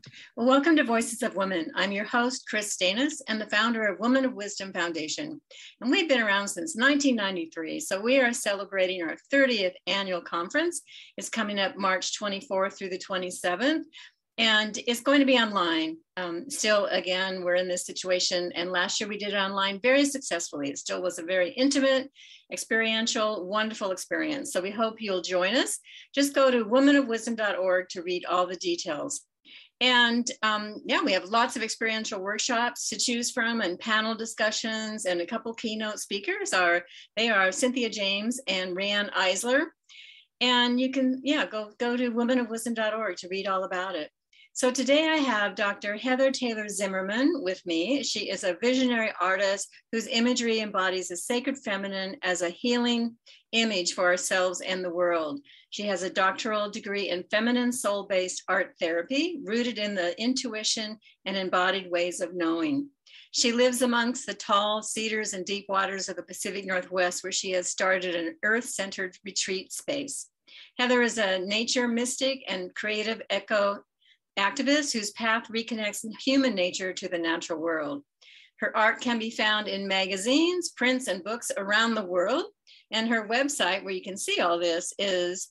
Well, welcome to Voices of Women. I'm your host, Chris Stanis, and the founder of Women of Wisdom Foundation. And we've been around since 1993, so we are celebrating our 30th annual conference. It's coming up March 24th through the 27th, and it's going to be online. Still, again, we're in this situation, and last year we did it online very successfully. It still was a very intimate, experiential, wonderful experience. So we hope you'll join us. Just go to womenofwisdom.org to read all the details. And we have lots of experiential workshops to choose from and panel discussions, and a couple keynote speakers are Cynthia James and Rand Eisler. And you can, go to womenofwisdom.org to read all about it. So today I have Dr. Heather Taylor Zimmerman with me. She is a visionary artist whose imagery embodies the sacred feminine as a healing image for ourselves and the world. She has a doctoral degree in feminine soul-based art therapy, rooted in the intuition and embodied ways of knowing. She lives amongst the tall cedars and deep waters of the Pacific Northwest, where she has started an earth-centered retreat space. Heather is a nature mystic and creative eco-activist whose path reconnects human nature to the natural world. Her art can be found in magazines, prints, and books around the world. And her website, where you can see all this, is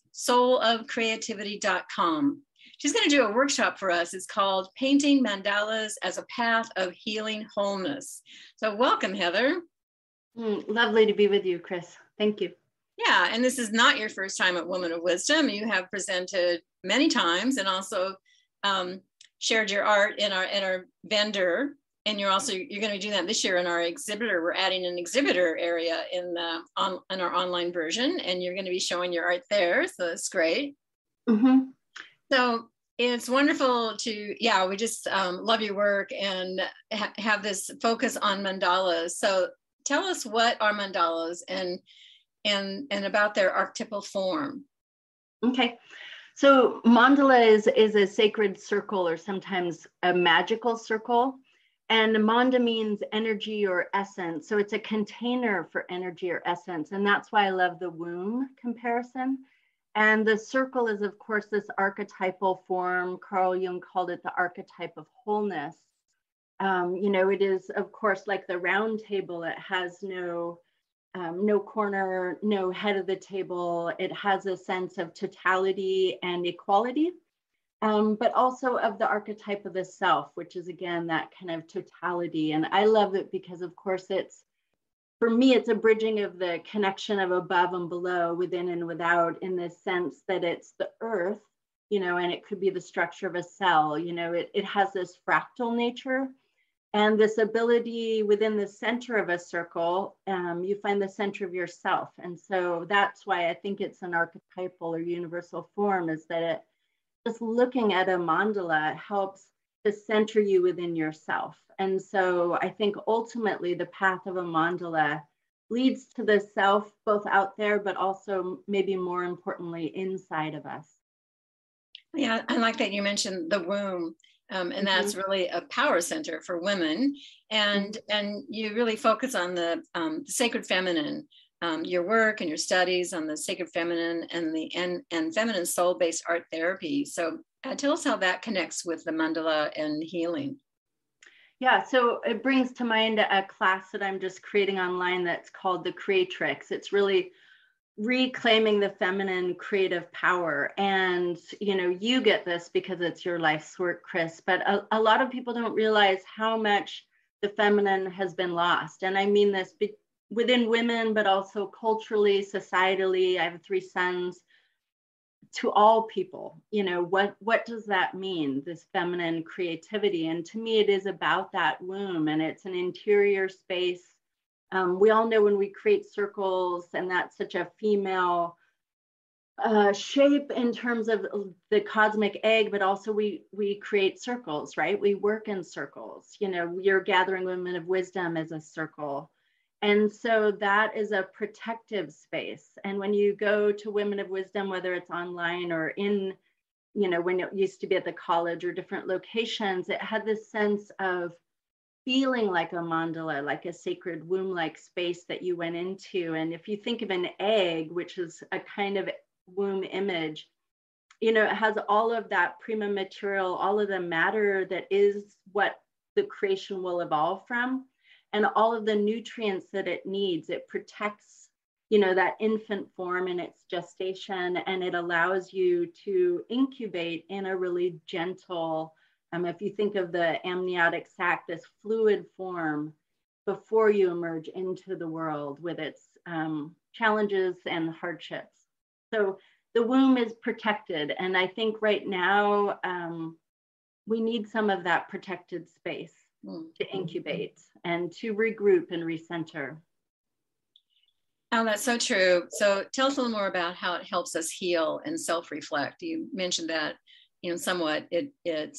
soulofcreativity.com. She's going to do a workshop for us. It's called Painting Mandalas as a Path of Healing Wholeness. So welcome, Heather. Lovely to be with you, Chris. Thank you. Yeah, and this is not your first time at Women of Wisdom. You have presented many times and also shared your art in our vendor. And you're going to be doing that this year in our exhibitor. We're adding an exhibitor area in our online version, and you're going to be showing your art there. So that's great. Mm-hmm. So it's wonderful to, we just love your work and have this focus on mandalas. So tell us what are mandalas and about their archetypal form. Okay. So mandala is a sacred circle, or sometimes a magical circle. And manda means energy or essence. So it's a container for energy or essence. And that's why I love the womb comparison. And the circle is, of course, this archetypal form. Carl Jung called it the archetype of wholeness. It is, of course, like the round table. It has no corner, no head of the table. It has a sense of totality and equality. But also of the archetype of the self, which is, again, that kind of totality. And I love it because, of course, for me, it's a bridging of the connection of above and below, within and without, in the sense that it's the earth, and it could be the structure of a cell. It has this fractal nature and this ability within the center of a circle. You find the center of yourself. And so that's why I think it's an archetypal or universal form, is that just looking at a mandala helps to center you within yourself. And so I think ultimately the path of a mandala leads to the self, both out there, but also maybe more importantly, inside of us. Yeah, I like that you mentioned the womb. And that's really a power center for women. And you really focus on the sacred feminine. Your work and your studies on the sacred feminine and feminine soul-based art therapy. So tell us how that connects with the mandala and healing. Yeah, so it brings to mind a class that I'm just creating online that's called The Creatrix. It's really reclaiming the feminine creative power. And, you get this because it's your life's work, Chris, but a lot of people don't realize how much the feminine has been lost. And I mean this within women, but also culturally, societally. I have 3 sons. To all people, what does that mean, this feminine creativity? And to me, it is about that womb, and it's an interior space. We all know when we create circles, and that's such a female shape in terms of the cosmic egg, but also we create circles, right? We work in circles. You're gathering Women of Wisdom as a circle. And so that is a protective space. And when you go to Women of Wisdom, whether it's online or in, when it used to be at the college or different locations, it had this sense of feeling like a mandala, like a sacred womb-like space that you went into. And if you think of an egg, which is a kind of womb image, it has all of that prima material, all of the matter that is what the creation will evolve from, and all of the nutrients that it needs. It protects, that infant form in its gestation, and it allows you to incubate in a really gentle, if you think of the amniotic sac, this fluid form before you emerge into the world with its challenges and hardships. So the womb is protected. And I think right now we need some of that protected space to incubate and to regroup and recenter. Oh, that's so true. So tell us a little more about how it helps us heal and self-reflect. You mentioned that, somewhat. It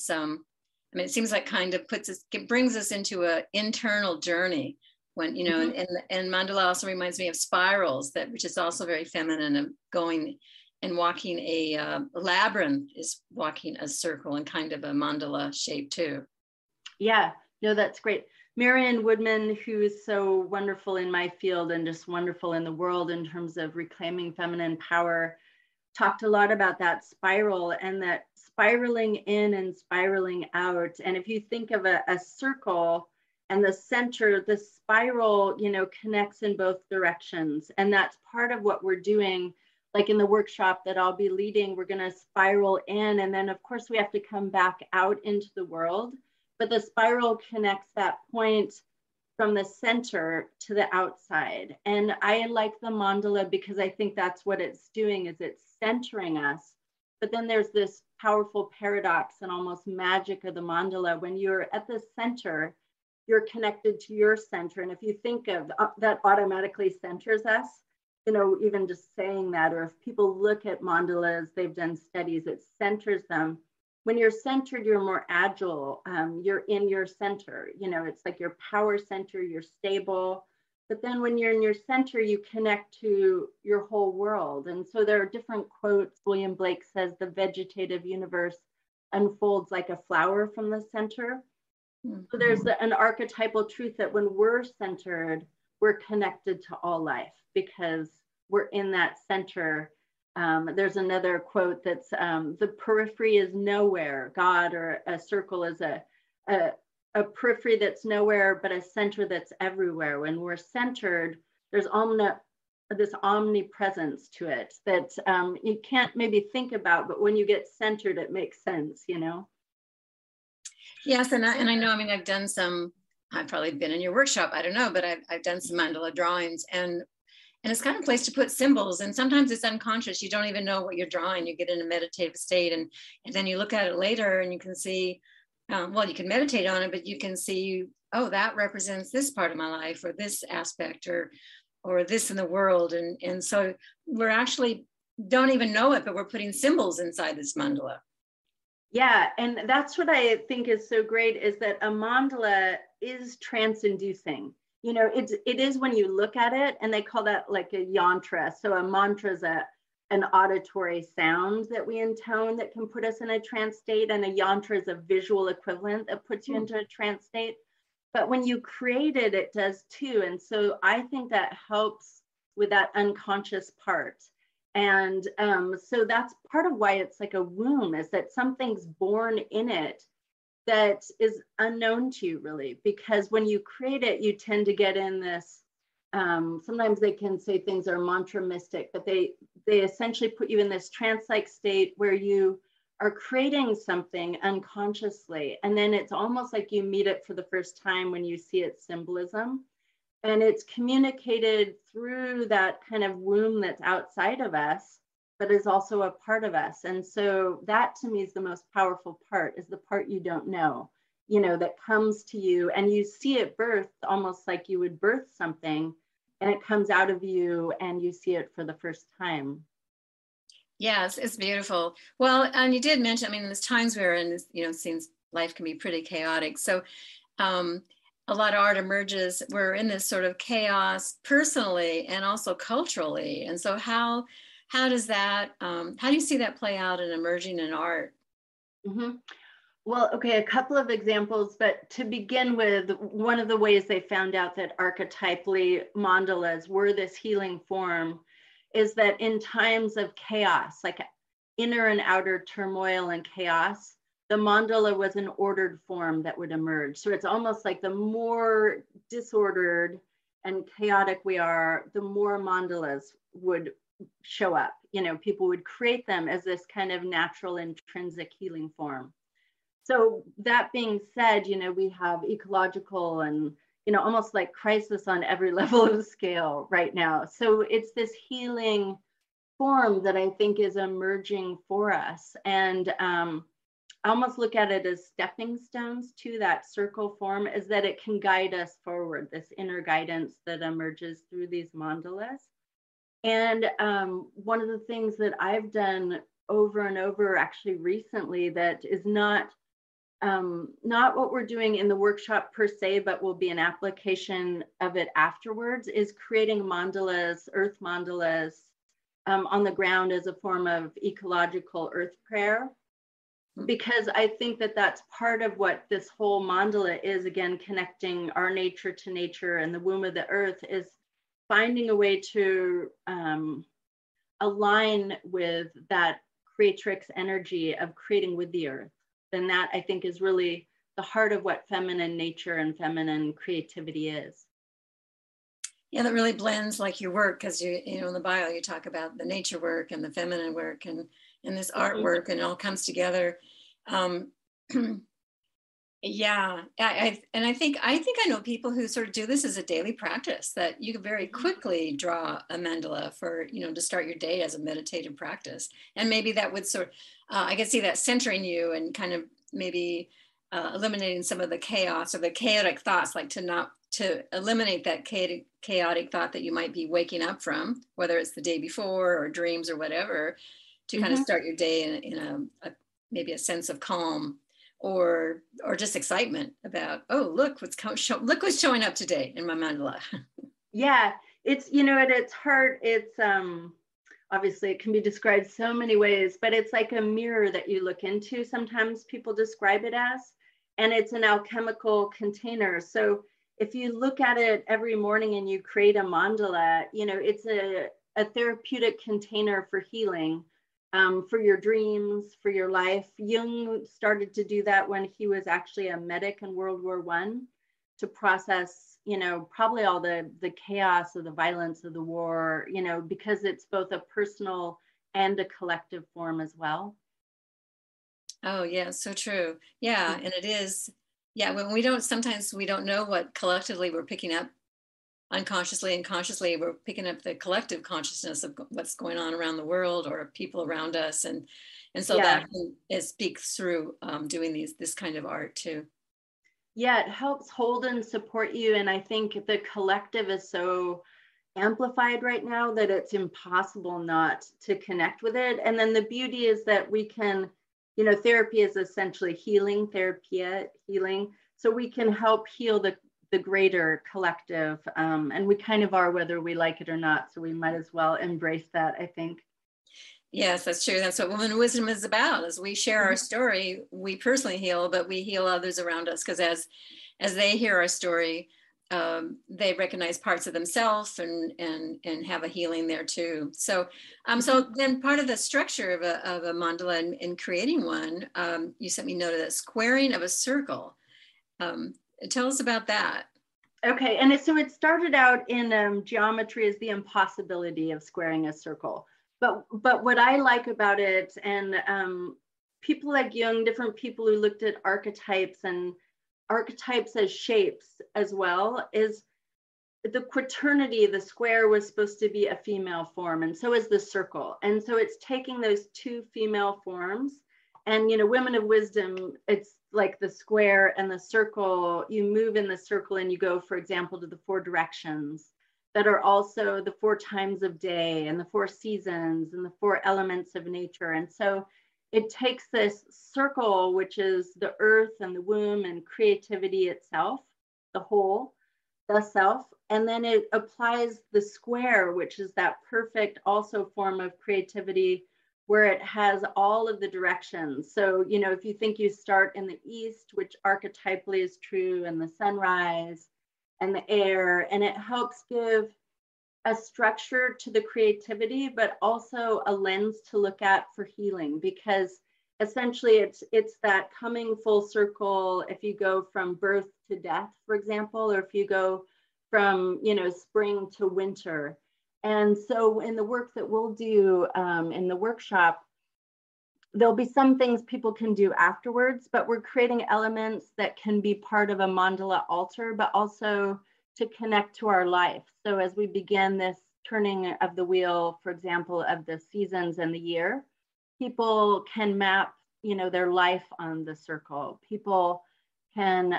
seems like kind of it brings us into an internal journey when, and mandala also reminds me of spirals, which is also very feminine, of going and walking a labyrinth is walking a circle and kind of a mandala shape too. Yeah, no, that's great. Marion Woodman, who is so wonderful in my field and just wonderful in the world in terms of reclaiming feminine power, talked a lot about that spiral and that spiraling in and spiraling out. And if you think of a circle and the center, the spiral, connects in both directions. And that's part of what we're doing. Like in the workshop that I'll be leading, we're going to spiral in. And then, of course, we have to come back out into the world. But the spiral connects that point from the center to the outside. And I like the mandala because I think that's what it's doing, is it's centering us. But then there's this powerful paradox and almost magic of the mandala. When you're at the center, you're connected to your center. And if you think of that, automatically centers us, even just saying that, or if people look at mandalas, they've done studies, it centers them. When you're centered, you're more agile. You're in your center. It's like your power center, you're stable. But then when you're in your center, you connect to your whole world. And so there are different quotes. William Blake says, the vegetative universe unfolds like a flower from the center. Mm-hmm. So there's an archetypal truth that when we're centered, we're connected to all life because we're in that center. There's another quote that's the periphery is nowhere. God, or a circle, is a periphery that's nowhere, but a center that's everywhere. When we're centered, there's this omnipresence to it that you can't maybe think about, but when you get centered, it makes sense, Yes, and I know, I've done I've probably been in your workshop, I don't know, but I've done some mandala drawings, and it's kind of a place to put symbols. And sometimes it's unconscious. You don't even know what you're drawing. You get in a meditative state, and then you look at it later and you can see, you can meditate on it, but you can see, oh, that represents this part of my life, or this aspect, or this in the world. And so we're actually don't even know it, but we're putting symbols inside this mandala. Yeah, and that's what I think is so great, is that a mandala is trance-inducing. It is when you look at it, and they call that like a yantra. So a mantra is an auditory sound that we intone that can put us in a trance state, and a yantra is a visual equivalent that puts you into a trance state. But when you create it, it does too. And so I think that helps with that unconscious part. And so that's part of why it's like a womb, is that something's born in it that is unknown to you, really, because when you create it, you tend to get in this, sometimes they can say things are mantra mystic, but they essentially put you in this trance-like state where you are creating something unconsciously. And then it's almost like you meet it for the first time when you see its symbolism. And it's communicated through that kind of womb that's outside of us, but is also a part of us. And so that to me is the most powerful part, is the part you don't know, that comes to you and you see it birthed almost like you would birth something, and it comes out of you and you see it for the first time. Yes, it's beautiful. Well, and you did mention, there's times where, and it seems life can be pretty chaotic. So a lot of art emerges. We're in this sort of chaos personally and also culturally. And so how does that, how do you see that play out and emerging in art? Mm-hmm. Well, okay, a couple of examples, but to begin with, one of the ways they found out that archetypally mandalas were this healing form is that in times of chaos, like inner and outer turmoil and chaos, the mandala was an ordered form that would emerge. So it's almost like the more disordered and chaotic we are, the more mandalas would show up. People would create them as this kind of natural intrinsic healing form. So that being said, we have ecological and, almost like crisis on every level of scale right now. So it's this healing form that I think is emerging for us. And I almost look at it as stepping stones to that circle form, is that it can guide us forward, this inner guidance that emerges through these mandalas. And one of the things that I've done over and over actually recently that is not what we're doing in the workshop per se, but will be an application of it afterwards, is creating mandalas, earth mandalas, on the ground as a form of ecological earth prayer. Because I think that that's part of what this whole mandala is, again, connecting our nature to nature and the womb of the earth, is finding a way to align with that creatrix energy of creating with the earth. And that, I think, is really the heart of what feminine nature and feminine creativity is. Yeah, that really blends like your work, because in the bio you talk about the nature work and the feminine work and this artwork, and it all comes together. Yeah, I think I know people who sort of do this as a daily practice, that you can very quickly draw a mandala for, to start your day as a meditative practice. And maybe that would sort of, I could see that centering you and kind of maybe eliminating some of the chaos or the chaotic thoughts, like to eliminate that chaotic thought that you might be waking up from, whether it's the day before or dreams or whatever, to kind of start your day in maybe a sense of calm. Or just excitement about, oh, look what's showing up today in my mandala. Yeah, it's, at its heart, it's obviously it can be described so many ways, but it's like a mirror that you look into. Sometimes people describe it as, and it's an alchemical container. So if you look at it every morning and you create a mandala, it's a therapeutic container for healing. For your dreams, for your life. Jung started to do that when he was actually a medic in World War I, to process, probably all the chaos of the violence of the war, because it's both a personal and a collective form as well. Oh, yeah, so true. Yeah, and it is. Yeah, when sometimes we don't know what collectively we're picking up. Unconsciously and consciously, we're picking up the collective consciousness of what's going on around the world or people around us, and so that it speaks through doing this kind of art too. Yeah, it helps hold and support you, and I think the collective is so amplified right now that it's impossible not to connect with it. And then the beauty is that we can, therapy is essentially healing, healing, so we can help heal the greater collective, and we kind of are, whether we like it or not, so we might as well embrace that, I think. Yes, that's true. That's what Woman of Wisdom is about. As we share our story, we personally heal, but we heal others around us, because as they hear our story, they recognize parts of themselves and have a healing there too. So so then part of the structure of a mandala in creating one, you sent me note of the squaring of a circle. Tell us about that. Okay, and so it started out in geometry as the impossibility of squaring a circle. But what I like about it, and people like Jung, different people who looked at archetypes and archetypes as shapes as well, is the quaternity, the square was supposed to be a female form, and so is the circle. And so it's taking those two female forms, and Women of Wisdom, it's like the square and the circle. You move in the circle and you go, for example, to the 4 directions that are also the 4 times of day and the 4 seasons and the 4 elements of nature. And so it takes this circle, which is the earth and the womb and creativity itself, the whole, the self, and then it applies the square, which is that perfect also form of creativity, where it has all of the directions. So, if you think you start in the east, which archetypally is true, and the sunrise and the air, and it helps give a structure to the creativity, but also a lens to look at for healing, because essentially it's that coming full circle. If you go from birth to death, for example, or if you go from, you know, spring to winter. And so in the work that we'll do in the workshop, there'll be some things people can do afterwards, but we're creating elements that can be part of a mandala altar, but also to connect to our life. So as we begin this turning of the wheel, for example, of the seasons and the year, people can map, you know, their life on the circle. People can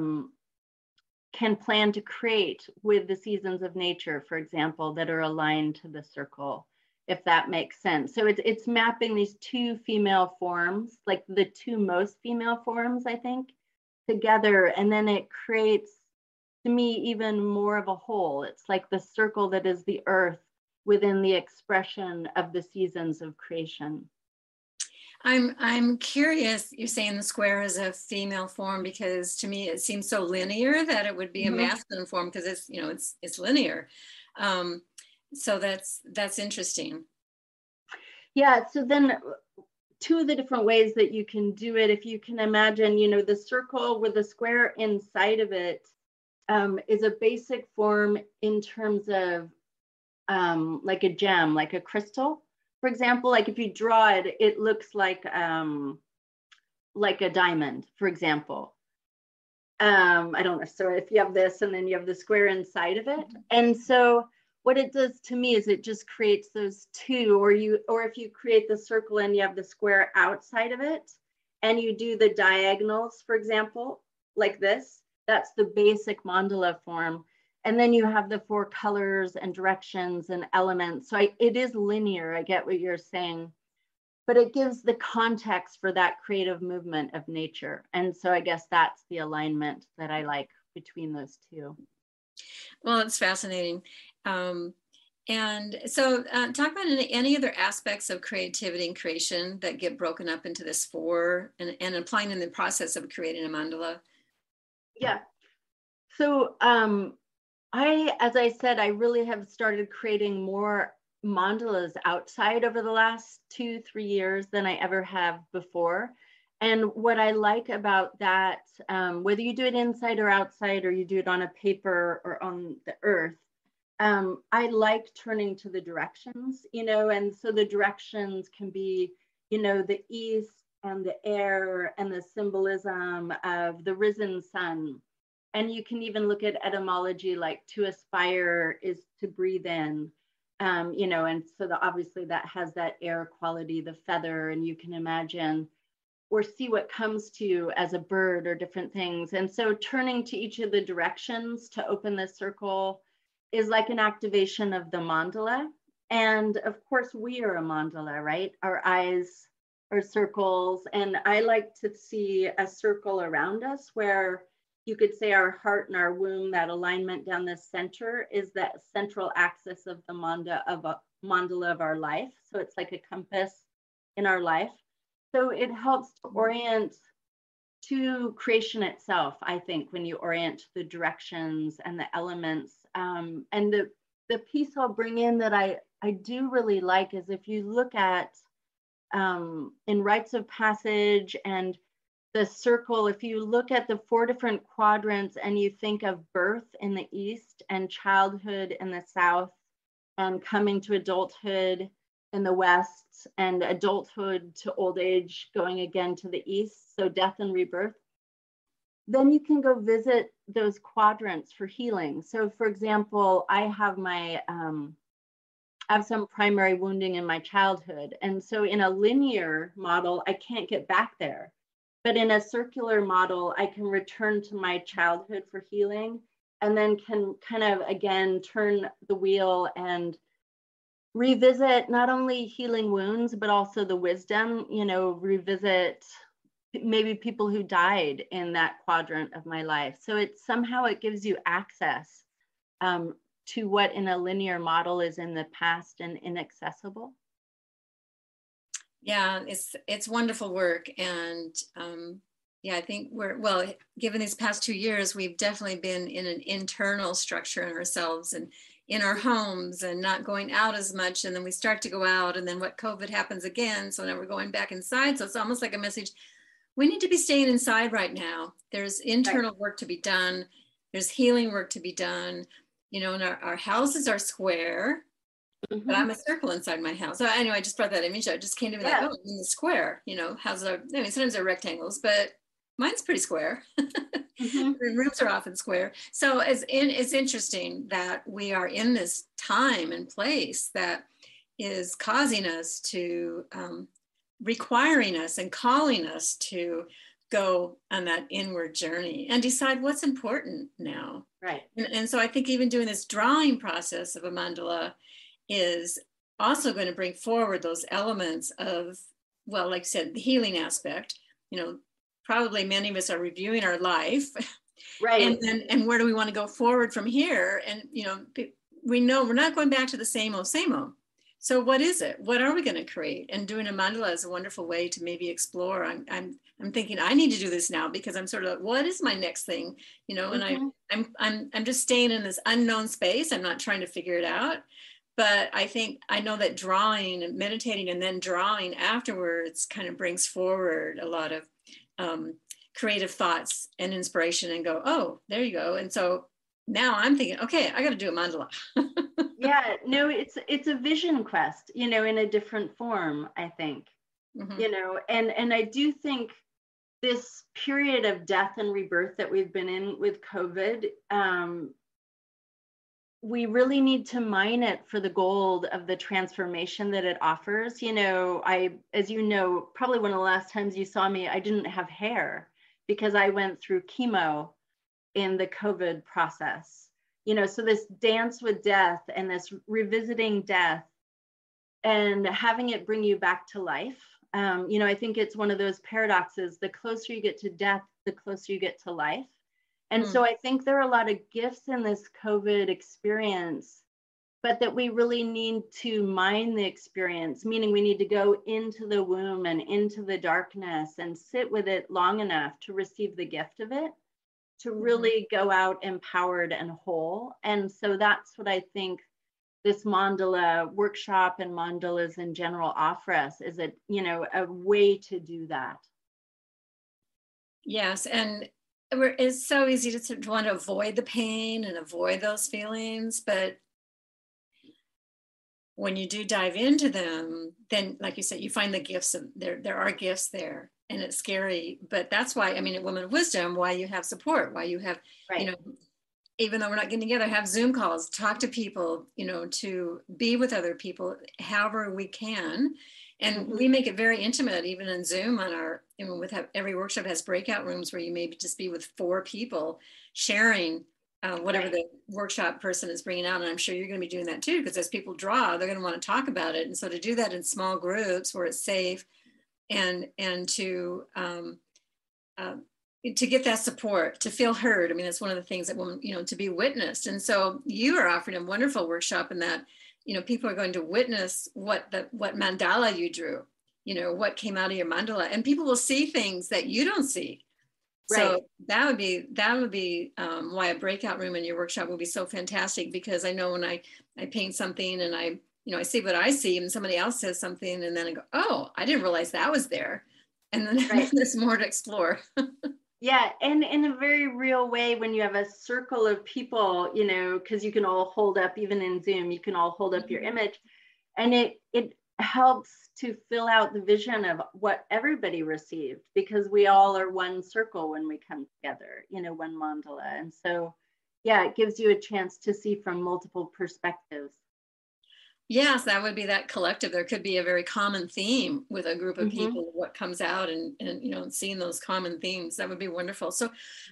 plan to create with the seasons of nature, for example, that are aligned to the circle, if that makes sense. So it's mapping these two female forms, like the two most female forms, I think, together. And then it creates, to me, even more of a whole. It's like the circle that is the earth within the expression of the seasons of creation. I'm curious, you're saying the square is a female form, because to me it seems so linear that it would be a masculine form, because it's, you know, it's linear. So that's interesting. Yeah, so then two of the different ways that you can do it, if you can imagine, you know, the circle with the square inside of it is a basic form in terms of like a gem, like a crystal. For example, like if you draw it, it looks like a diamond, for example. I don't know. So if you have this and then you have the square inside of it. And so what it does to me is it just creates those two, or if you create the circle and you have the square outside of it and you do the diagonals, for example, like this, that's the basic mandala form. And then you have the four colors and directions and elements. So it is linear, I get what you're saying, but it gives the context for that creative movement of nature. And so I guess that's the alignment that I like between those two. Well, it's fascinating. And so talk about any other aspects of creativity and creation that get broken up into this four and applying in the process of creating a mandala. Yeah. So as I said, I really have started creating more mandalas outside over the last 2-3 years than I ever have before. And what I like about that, whether you do it inside or outside, or you do it on a paper or on the earth, I like turning to the directions, you know, and so the directions can be, you know, the east and the air and the symbolism of the risen sun. And you can even look at etymology, like to aspire is to breathe in, you know, and so obviously that has that air quality, the feather, and you can imagine or see what comes to you as a bird or different things. And so turning to each of the directions to open the circle is like an activation of the mandala. And of course, we are a mandala, right? Our eyes are circles. And I like to see a circle around us where you could say our heart and our womb, that alignment down the center is that central axis of the mandala of our life. So it's like a compass in our life. So it helps to orient to creation itself, I think, when you orient the directions and the elements. And the piece I'll bring in that I do really like is if you look at in rites of passage and the circle, if you look at the 4 different quadrants and you think of birth in the east and childhood in the south and coming to adulthood in the west and adulthood to old age going again to the east, so death and rebirth, then you can go visit those quadrants for healing. So for example, I have some primary wounding in my childhood. And so in a linear model, I can't get back there. But in a circular model, I can return to my childhood for healing and then can kind of, again, turn the wheel and revisit not only healing wounds, but also the wisdom, you know, revisit maybe people who died in that quadrant of my life. So it gives you access to what in a linear model is in the past and inaccessible. Yeah, it's wonderful work. And yeah, I think given these past 2 years, we've definitely been in an internal structure in ourselves and in our homes and not going out as much. And then we start to go out, and then what COVID happens again. So now we're going back inside. So it's almost like a message. We need to be staying inside right now. There's internal work to be done. There's healing work to be done. You know, and our houses are square, but I'm a circle inside my house. So anyway, I just brought that image. It just came to me like, oh, I'm in the square, you know, houses are, I mean, sometimes they're rectangles, but mine's pretty square. The rooms are often square. So it's interesting that we are in this time and place that is causing us to, requiring us and calling us to go on that inward journey and decide what's important now. Right. And so I think even doing this drawing process of a mandala is also going to bring forward those elements of, well, like I said, the healing aspect. You know, probably many of us are reviewing our life, right? And where do we want to go forward from here? And you know, we know we're not going back to the same old, same old. So what is it? What are we going to create? And doing a mandala is a wonderful way to maybe explore. I'm thinking I need to do this now because I'm sort of, what is my next thing? You know, and I'm just staying in this unknown space. I'm not trying to figure it out. But I think I know that drawing and meditating and then drawing afterwards kind of brings forward a lot of creative thoughts and inspiration and go, oh, there you go. And so now I'm thinking, okay, I got to do a mandala. Yeah, no, it's a vision quest, you know, in a different form, I think, you know, and I do think this period of death and rebirth that we've been in with COVID, we really need to mine it for the gold of the transformation that it offers. You know, as you know, probably one of the last times you saw me, I didn't have hair because I went through chemo in the COVID process. You know, so this dance with death and this revisiting death and having it bring you back to life. You know, I think it's one of those paradoxes. The closer you get to death, the closer you get to life. And so I think there are a lot of gifts in this COVID experience, but that we really need to mine the experience, meaning we need to go into the womb and into the darkness and sit with it long enough to receive the gift of it, to really go out empowered and whole. And so that's what I think this mandala workshop and mandalas in general offer us, is a, you know, a way to do that. Yes, and it's so easy to want to avoid the pain and avoid those feelings, but when you do dive into them, then like you said, you find the gifts of there are gifts there, and it's scary, but that's why, I mean, at Women of Wisdom, why you have support, why you have, you know, even though we're not getting together, have Zoom calls, talk to people, you know, to be with other people, however we can. And we make it very intimate, even in Zoom on our, you know, every workshop has breakout rooms where you maybe just be with 4 people sharing whatever the workshop person is bringing out. And I'm sure you're going to be doing that too, because as people draw, they're going to want to talk about it. And so to do that in small groups where it's safe and to get that support, to feel heard. I mean, that's one of the things that women, you know, to be witnessed. And so you are offering a wonderful workshop in that, you know, people are going to witness what mandala you drew, you know, what came out of your mandala, and people will see things that you don't see. So that would be why a breakout room in your workshop will be so fantastic, because I know when I paint something and I see what I see and somebody else says something and then I go, oh, I didn't realize that was there. And then there's more to explore. Yeah, and in a very real way, when you have a circle of people, you know, because you can all hold up, even in Zoom, you can all hold up your image, and it helps to fill out the vision of what everybody received, because we all are one circle when we come together, you know, one mandala. And so, yeah, it gives you a chance to see from multiple perspectives. Yes, that would be that collective. There could be a very common theme with a group of people, what comes out, and you know, seeing those common themes, that would be wonderful. So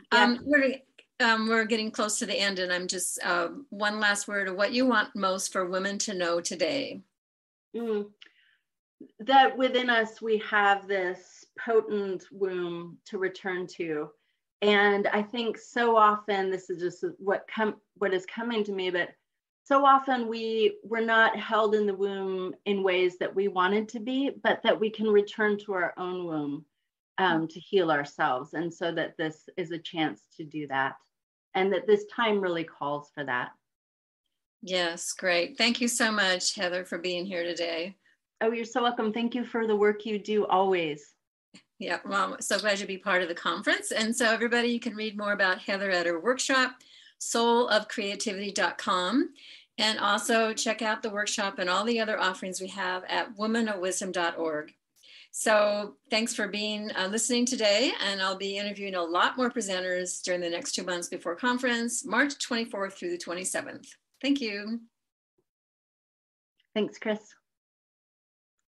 we're getting close to the end, and I'm just one last word of what you want most for women to know today. That within us, we have this potent womb to return to. And I think so often, this is just what is coming to me, but so often we're not held in the womb in ways that we wanted to be, but that we can return to our own womb to heal ourselves. And so that this is a chance to do that, and that this time really calls for that. Yes, great. Thank you so much, Heather, for being here today. Oh, you're so welcome. Thank you for the work you do always. Yeah, well, so glad to be part of the conference. And so everybody, you can read more about Heather at her workshop, soulofcreativity.com. And also check out the workshop and all the other offerings we have at womanofwisdom.org. So thanks for listening today. And I'll be interviewing a lot more presenters during the next 2 months before conference, March 24th through the 27th. Thank you. Thanks, Chris.